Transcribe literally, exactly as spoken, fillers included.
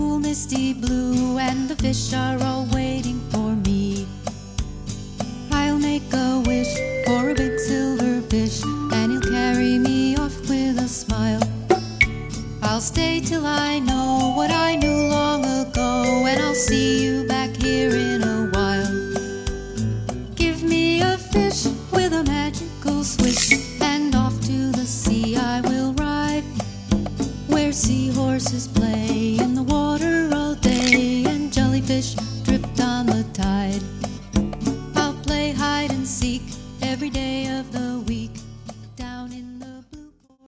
cool misty blue, and the fish are all waiting for me. I'll make a wish for a big silver fish, and he'll carry me off with a smile. I'll stay till I know what I knew long ago, and I'll see you back here in a while. Give me a fish with a magical swish, and off to the sea I will ride, where seahorses play